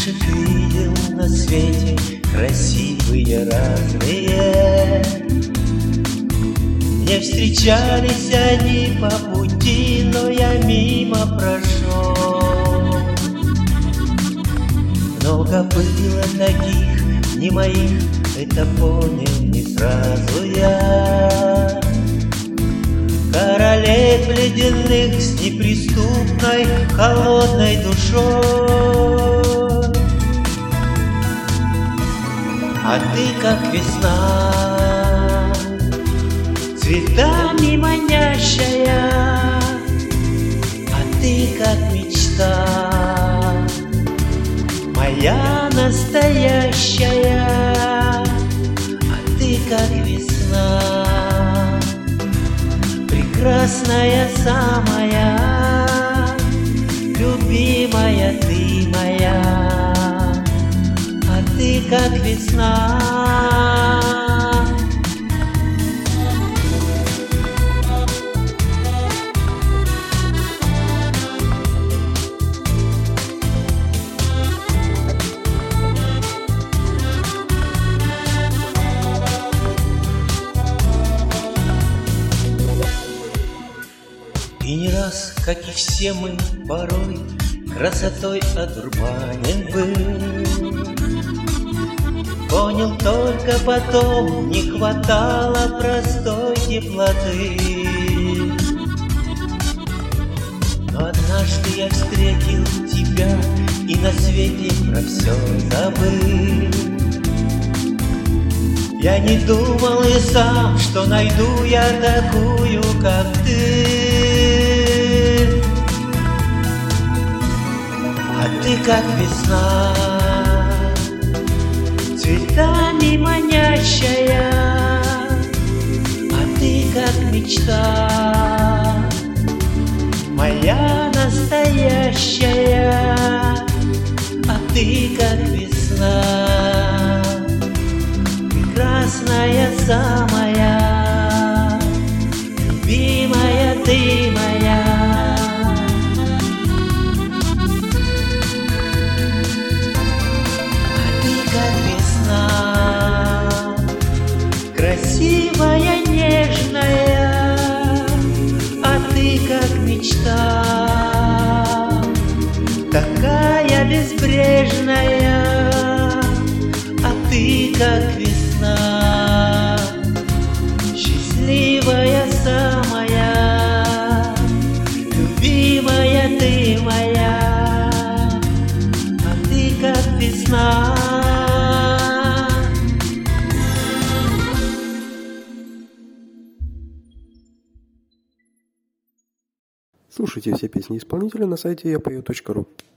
девушек видел на свете красивые разные. Не встречались они по пути, но я мимо прошел. Много было таких, не моих, это понял не сразу я. Королев ледяных с неприступной холодной душой. А ты как весна, цветами манящая, а ты как мечта, моя настоящая, а ты как весна, прекрасная самая, любимая ты моя, а ты как весна. И не раз, как и все мы, порой красотой одурманен был. Понял только потом, не хватало простой теплоты. Но однажды я встретил тебя и на свете про все забыл. Я не думал и сам, что найду я такую, как ты. А ты как весна, цветами манящая, а ты как мечта, моя настоящая, а ты как весна, прекрасная самая, любимая ты моя. Красивая, нежная, а ты как мечта, такая безбрежная, а ты как весна, счастливая самая, любимая ты моя, а ты как весна. Слушайте все песни исполнителя на сайте yapою.ru.